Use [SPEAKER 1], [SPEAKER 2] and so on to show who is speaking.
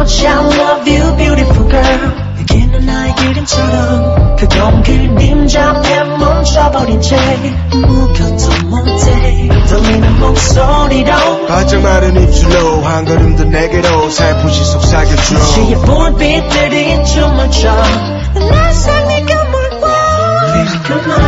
[SPEAKER 1] much I love you beautiful girl 여기는 나의 이름처럼 그건 그림자 앞에 멈춰버린 채 묵혀도 못해 들리는 목소리로
[SPEAKER 2] 거짓말은 입술로 한 걸음 더 내게로 살포시 속삭여줘
[SPEAKER 1] 시의 불빛들이 춤을 춰 낯선 네가 뭘 봐 Please come on